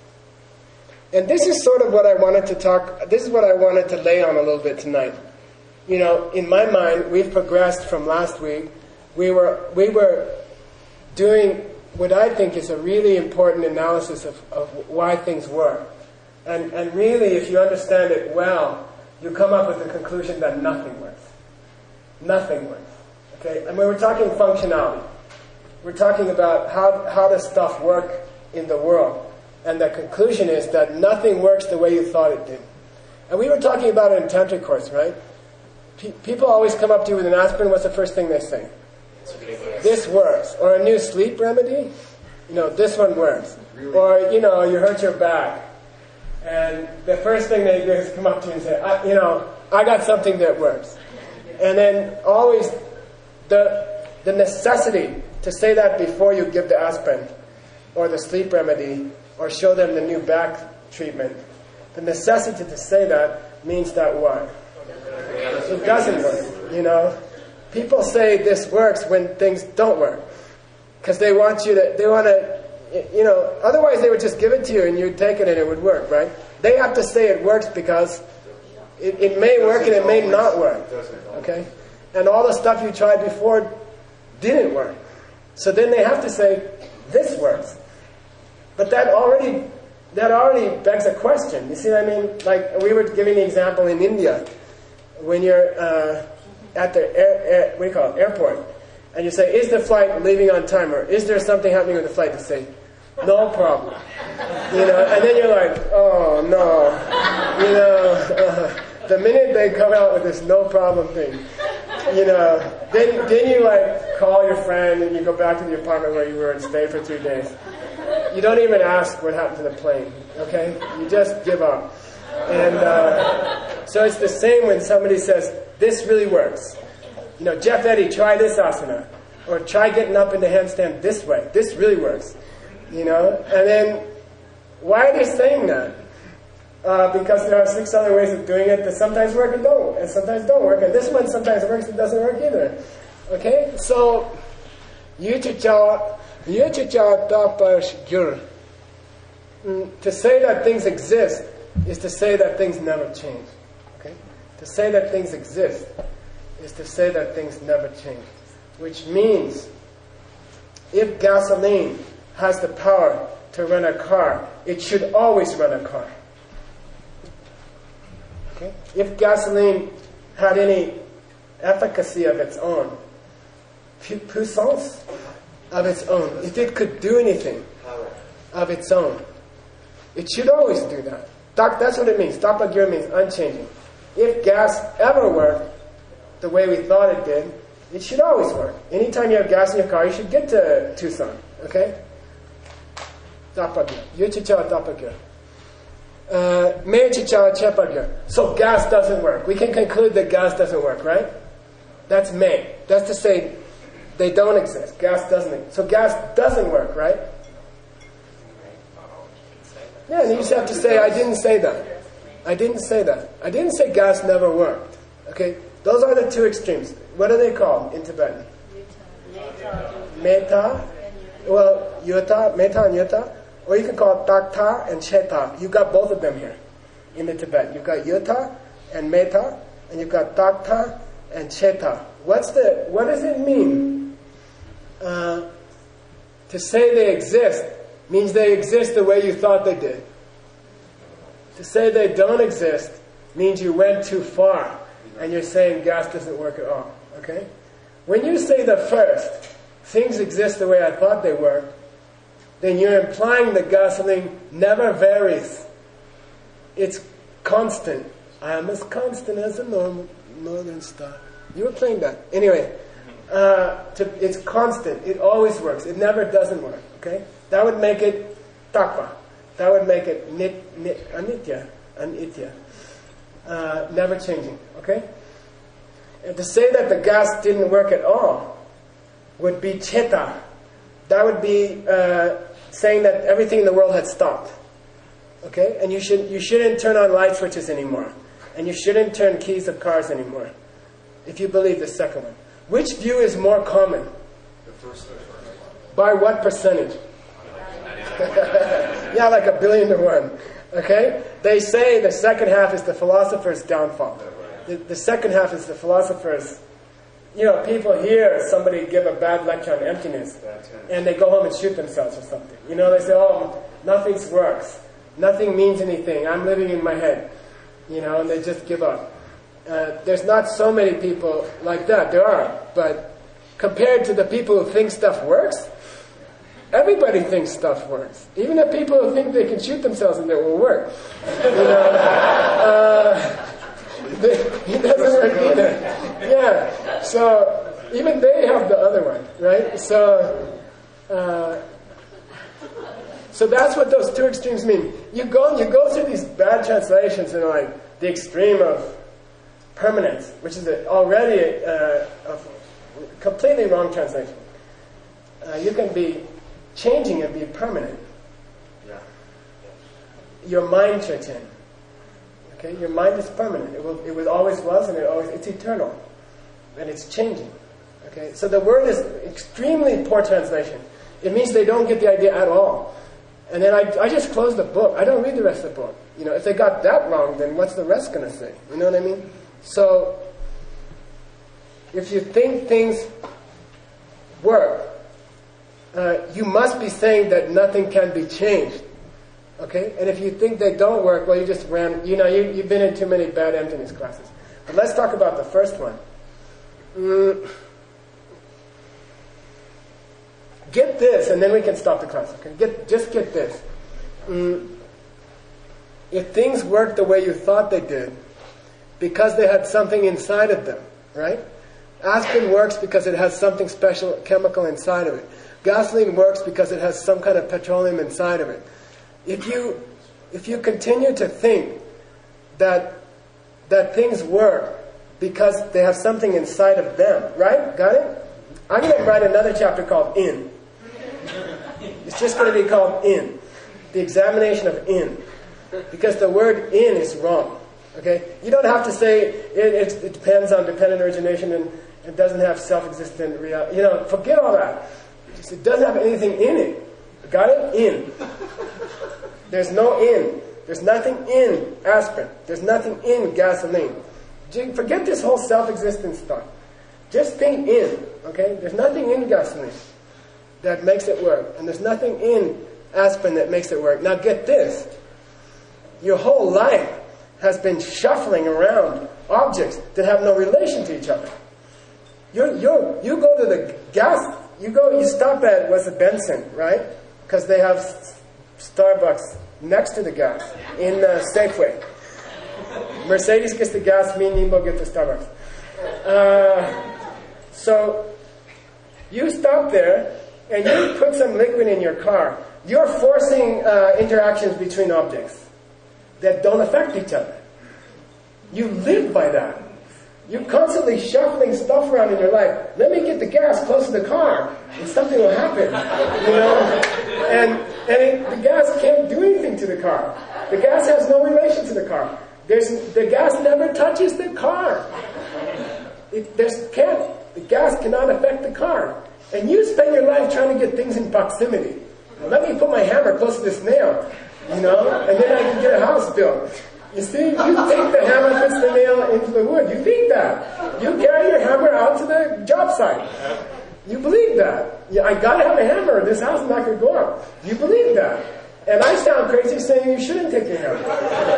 And this is sort of what I wanted to talk, this is what I wanted to lay on a little bit tonight. You know, in my mind, we've progressed from last week. We were we were doing what I think is a really important analysis of, of why things work. And, and really, if you understand it well, you come up with the conclusion that nothing works. Nothing works, okay? And we were talking functionality. We're talking about how, how does stuff work in the world. And the conclusion is that nothing works the way you thought it did. And we were talking about it in Tantric course, right? Pe- people always come up to you with an aspirin. What's the first thing they say? This works. Or a new sleep remedy. You know, this one works. Or, you know, you hurt your back. And the first thing they do is come up to you and say, I, you know, I got something that works. And then always the the necessity to say that before you give the aspirin or the sleep remedy or show them the new back treatment. The necessity to say that means that what? It doesn't work, you know. People say this works when things don't work. Because they want you to, they want to, you know, otherwise they would just give it to you and you'd take it and it would work, right? They have to say it works because it, it may work and it may not work. Okay? And all the stuff you tried before didn't work. So then they have to say, this works. But that already that already begs a question. You see what I mean? Like we were giving the example in India, when you're uh, at the air, air, what do you call it, airport, and you say, is the flight leaving on time, or is there something happening with the flight? They say, no problem. You know, and then you're like, oh no. You know, uh, the minute they come out with this no problem thing, you know, then then you like call your friend and you go back to the apartment where you were and stay for three days. You don't even ask what happened to the plane, okay? You just give up. And uh, So it's the same when somebody says, this really works. You know, Jeff Eddy, try this asana. Or try getting up in the handstand this way. This really works. You know, and then, why are they saying that? Uh, because there are six other ways of doing it that sometimes work and don't, and sometimes don't work. And this one sometimes works and doesn't work either. Okay? So, yuchicha, yuchicha tapash gyur. To say that things exist is to say that things never change. Okay? To say that things exist is to say that things never change. Which means, if gasoline has the power to run a car, it should always run a car. Okay? If gasoline had any efficacy of its own, puissance of its own, if it could do anything of its own, it should always do that. That's what it means. Tapagir means unchanging. If gas ever worked the way we thought it did, it should always work. Anytime you have gas in your car, you should get to Tucson. Okay? Tapagir. Yuchicha tapagir. Mechicha chepagir. So gas doesn't work. We can conclude that gas doesn't work, right? That's me. That's to say they don't exist. Gas doesn't. So gas doesn't work, right? Yeah, and you just have to say, I didn't say that. I didn't say that. I didn't say gas never worked. Okay? Those are the two extremes. What are they called in Tibetan? Metta. Well, yuta, metta and yuta. Or you can call it takta and cheta. You got both of them here in the Tibetan. You've got yuta and metta, and you've got takta and cheta. What's the? What does it mean? Uh, to say they exist means they exist the way you thought they did. To say they don't exist means you went too far, and you're saying gas doesn't work at all. Okay? When you say the first, things exist the way I thought they were, then you're implying that gasoline never varies. It's constant. I am as constant as a normal northern star. You were playing that. Anyway, uh, to, it's constant. It always works. It never doesn't work. Okay? That would make it takpa. That would make it nit, nit, anitya. Anitya. Uh, never changing. Okay? And to say that the gas didn't work at all would be cheta. That would be uh, saying that everything in the world had stopped. Okay? And you should you shouldn't turn on light switches anymore. And you shouldn't turn keys of cars anymore. If you believe the second one. Which view is more common? The first one. By what percentage? Yeah, like a billion to one. Okay? They say the second half is the philosopher's downfall. The, the second half is the philosopher's. You know, people hear somebody give a bad lecture on emptiness, and they go home and shoot themselves or something. You know, they say, oh, nothing works. Nothing means anything. I'm living in my head. You know, and they just give up. Uh, there's not so many people like that. There are. But compared to the people who think stuff works, everybody thinks stuff works. Even the people who think they can shoot themselves and it will work. You know, uh, it doesn't work either. Yeah. So even they have the other one, right? So, uh, so that's what those two extremes mean. You go, you go through these bad translations and like the extreme of permanence, which is a, already a, a completely wrong translation. Uh, you can be changing and be permanent. Yeah. Your mind should change. Okay, your mind is permanent. It will, it was always was, and it always it's eternal, and it's changing. Okay, so the word is extremely poor translation. It means they don't get the idea at all. And then I, I just close the book. I don't read the rest of the book. You know, if they got that wrong, then what's the rest going to say? You know what I mean? So, if you think things work, uh, you must be saying that nothing can be changed. Okay? And if you think they don't work, well, you just ran, you know, you, you've been in too many bad emptiness classes. But let's talk about the first one. Mm. Get this, and then we can stop the class. Okay? Get, just get this. Mm. If things work the way you thought they did, because they had something inside of them, right? Aspirin works because it has something special, chemical inside of it. Gasoline works because it has some kind of petroleum inside of it. If you, if you continue to think that that things work because they have something inside of them. Right? Got it? I'm going to write another chapter called In. It's just going to be called In. The examination of In. Because the word in is wrong. Okay? You don't have to say it, it, it depends on dependent origination and it doesn't have self-existent reality. You know, forget all that. Just, it doesn't have anything in it. Got it? In. There's no in. There's nothing in aspirin. There's nothing in gasoline. Forget this whole self-existent stuff. Just think in. Okay? There's nothing in gasoline that makes it work. And there's nothing in aspirin that makes it work. Now get this. Your whole life has been shuffling around objects that have no relation to each other. You you you go to the gas, you go, you stop at, what's it, Benson, right? Because they have Starbucks next to the gas in uh, Safeway. Mercedes gets the gas, me and Nimbo get the Starbucks. Uh, so you stop there and you put some liquid in your car. You're forcing uh, interactions between objects that don't affect each other. You live by that. You're constantly shuffling stuff around in your life. Let me get the gas close to the car, and something will happen. You know, and and it, the gas can't do anything to the car. The gas has no relation to the car. There's the gas never touches the car. It, there's can't the gas cannot affect the car. And you spend your life trying to get things in proximity. Now, let me put my hammer close to this nail. You know, and then I can get a house built. You see, you think the hammer puts the nail into the wood. You think that. You carry your hammer out to the job site. You believe that. Yeah, I gotta have a hammer. This house is not gonna go up. You believe that. And I sound crazy saying you shouldn't take your hammer.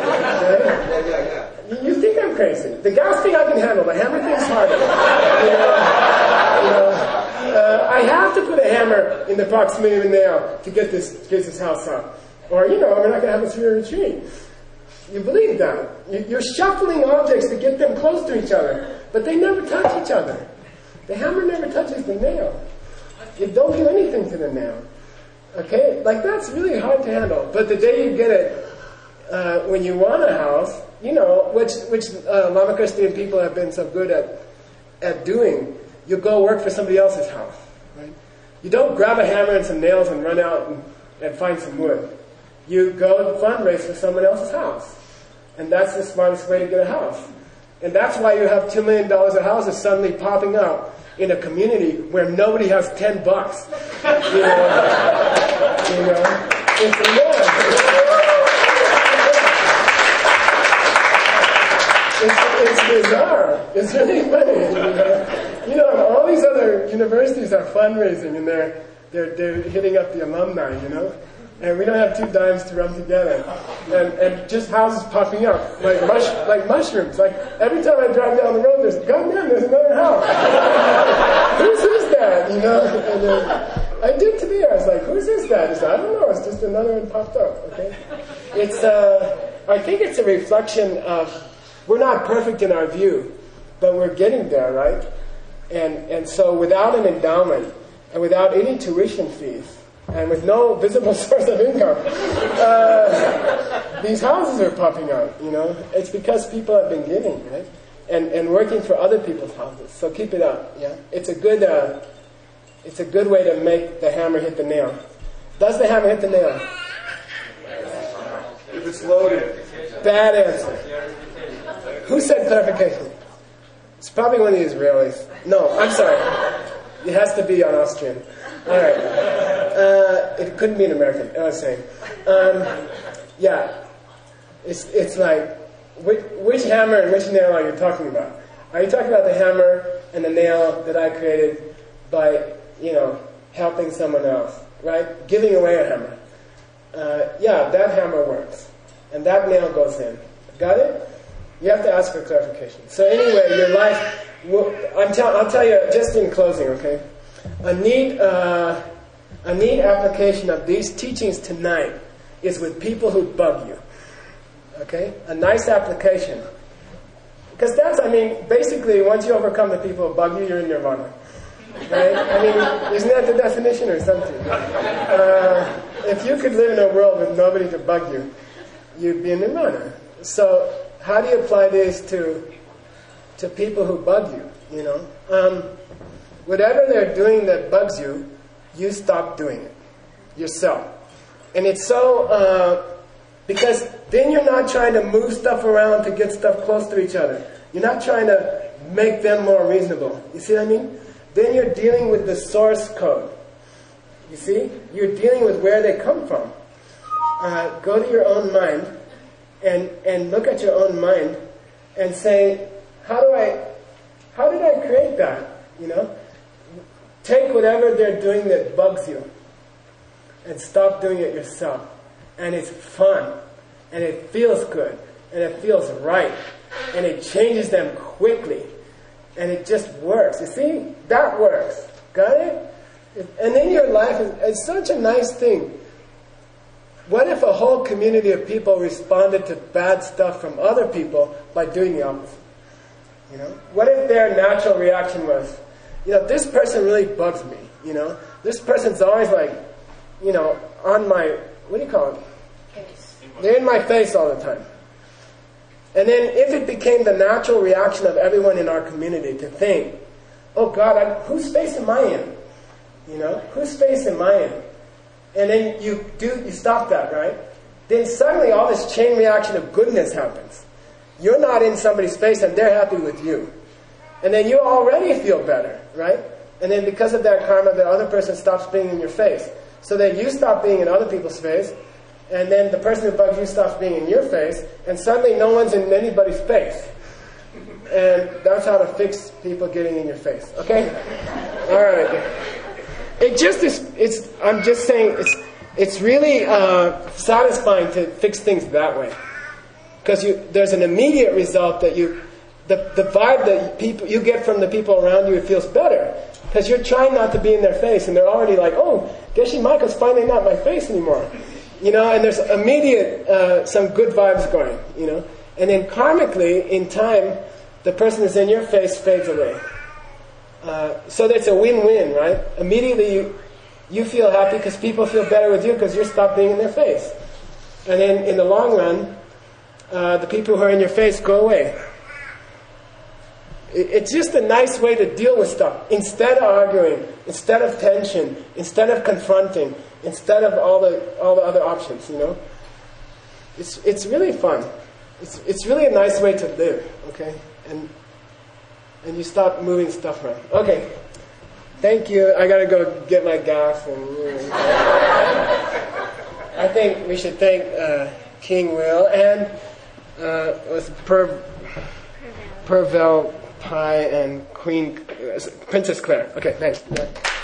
Okay? You, you think I'm crazy. The gas thing I can handle. The hammer thing's harder. You know, you know, uh, I have to put a hammer in the proximity of a nail to get this, to get this house up. Or, you know, we're not going to have a three-year retreat. You believe that. You're shuffling objects to get them close to each other. But they never touch each other. The hammer never touches the nail. You don't do anything to the nail. Okay? Like, that's really hard to handle. But the day you get it, uh, when you want a house, you know, which which uh, Lama Christian people have been so good at at doing, you go work for somebody else's house. Right? You don't grab a hammer and some nails and run out and, and find some wood. You go fundraise for someone else's house. And that's the smartest way to get a house. And that's why you have two million dollars of houses suddenly popping up in a community where nobody has ten bucks. You know, you know it's enormous. It's, it's bizarre. It's really funny. You know? You know, all these other universities are fundraising and they're, they're, they're hitting up the alumni, you know. And we don't have two dimes to rub together. And and just houses popping up, like mush, like mushrooms. Like, every time I drive down the road, there's, God damn, there's another house. Whose is that, you know? And then I did today, I was like, whose is that? He said, I don't know, it's just another one popped up, okay? It's, uh, I think it's a reflection of, we're not perfect in our view, but we're getting there, right? And and so without an endowment, and without any tuition fees, and with no visible source of income, uh, these houses are popping up, you know. It's because people have been giving, right? And and working for other people's houses. So keep it up, yeah. It's a good, uh, it's a good way to make the hammer hit the nail. Does the hammer hit the nail? If it's loaded. Bad answer. Who said clarification? It's probably one of the Israelis. No, I'm sorry. It has to be on Austrian. All right. Uh, it couldn't be an American. I was saying. Um, yeah. It's it's like, which, which hammer and which nail are you talking about? Are you talking about the hammer and the nail that I created by, you know, helping someone else, right? Giving away a hammer. Uh, yeah, that hammer works. And that nail goes in. Got it? You have to ask for clarification. So anyway, your life, will, I'm tell, I'll tell you just in closing, okay? A neat, uh, a neat application of these teachings tonight is with people who bug you. Okay? A nice application. Because that's, I mean, basically, once you overcome the people who bug you, you're in nirvana. Right? I mean, isn't that the definition or something? Uh, if you could live in a world with nobody to bug you, you'd be in nirvana. So, how do you apply this to to people who bug you? You know, um, whatever they're doing that bugs you, you stop doing it yourself. And it's so uh, because then you're not trying to move stuff around to get stuff close to each other. You're not trying to make them more reasonable. You see what I mean? Then you're dealing with the source code. You see? You're dealing with where they come from. Uh, go to your own mind and and look at your own mind and say, how do I, how did I create that? You know? Take whatever they're doing that bugs you and stop doing it yourself. And it's fun. And it feels good. And it feels right. And it changes them quickly. And it just works. You see? That works. Got it? And then your life is it's such a nice thing. What if a whole community of people responded to bad stuff from other people by doing the opposite? You know? What if their natural reaction was, you know, this person really bugs me, you know? This person's always like, you know, on my, what do you call it? Face. They're in my face all the time. And then if it became the natural reaction of everyone in our community to think, oh God, I'm, whose face am I in? You know, whose face am I in? And then you do, you stop that, right? Then suddenly all this chain reaction of goodness happens. You're not in somebody's face and they're happy with you. And then you already feel better, right? And then because of that karma, the other person stops being in your face. So then you stop being in other people's face, and then the person who bugs you stops being in your face, and suddenly no one's in anybody's face. And that's how to fix people getting in your face, okay? All right. It just is, it's, I'm just saying, it's, it's really uh, satisfying to fix things that way. Because you, there's an immediate result that you, the, the vibe that people, you get from the people around you, it feels better. Because you're trying not to be in their face, and they're already like, oh, Geshe Michael's finally not in my face anymore. You know, and there's immediate, uh, some good vibes going, you know. And then karmically, in time, the person who's in your face fades away. Uh, so that's a win-win, right? Immediately you, you feel happy because people feel better with you because you stop being in their face. And then in the long run, uh, the people who are in your face go away. It, it's just a nice way to deal with stuff. Instead of arguing, instead of tension, instead of confronting, instead of all the all the other options, you know. It's it's really fun. It's it's really a nice way to live, okay? And and you stop moving stuff around. Okay. Thank you. I gotta go get my gas and I think we should thank uh, King Will and uh was Per Pervel Pai and Queen uh, Princess Claire. Okay, thanks. Yeah.